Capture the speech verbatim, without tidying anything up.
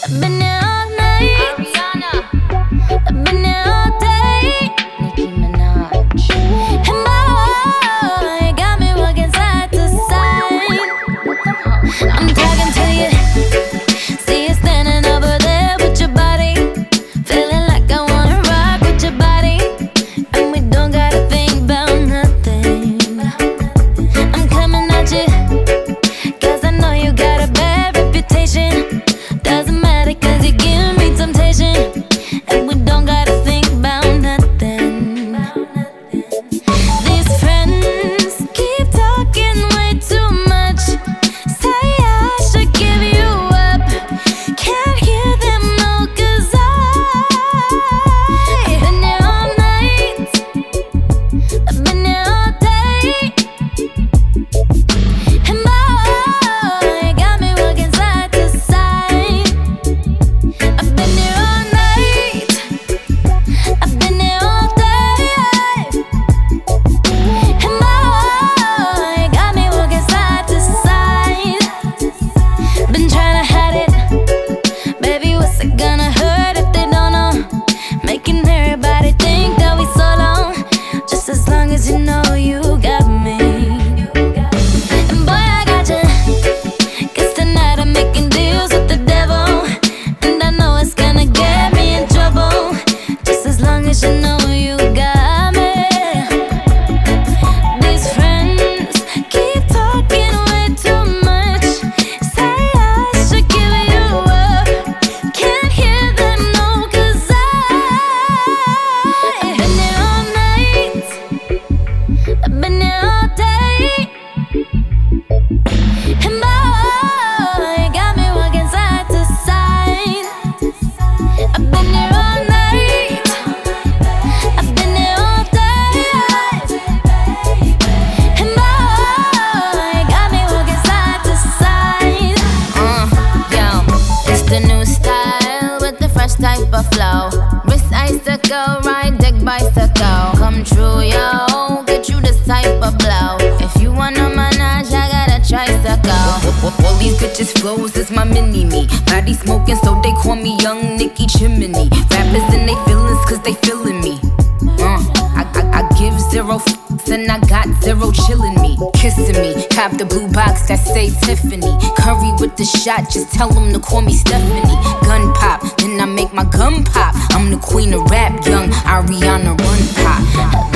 I've been here all night. Ariana. I've been here all day. Nicki Minaj. And boy, you got me walking side to side. I'm talking to you. See you standing over there with your body. Feeling like I wanna rock with your body. And we don't gotta think about nothing. I'm coming at you, cause I know you got a bad reputation. Doesn't matter cause you give me temptation. And we don't gotta think about nothing. These friends keep talking way too much. Say I should give you up. Can't hear them no, cause I've been here all night. I've been here all day. And boy, you got me walking side to side. I've been here all night. I've been here all day. And boy, you got me walking side to side. Been trying to hide it. Baby, what's it gonna hurt if they don't know? Making everybody think that we solo. Just as long as you know you got me. And boy, I got you. Cause tonight I'm making deals with the devil. And I know it's gonna get me in trouble. Just as long as you know you got me. These friends keep talking way too much. Say I should give you up. Can't hear them no, cause I've been here all night. I've been here all day. And boy, you got me walking side to side. I've been here all night. I've been here all day. And boy, you got me walking side to side. Uh, yo, it's the new style with the fresh type of flow. Wrist icicle, ride deck bicycle. Come true, yo, get you this type of blow. If you wanna manage, I got a tricycle. All these bitches flows is my mini-me. Body smoking, so they call me Young Nicki Chimney. Rappers in they feelings, cause they feeling me. Uh, I, I, I give zero f***s and I got zero chillin' me. Kissing me, cop the blue box that say Tiffany. Curry with the shot, just tell them to call me Stephanie. Gun pop, then I make my gun pop. I'm the queen of rap, young Ariana Run Pop.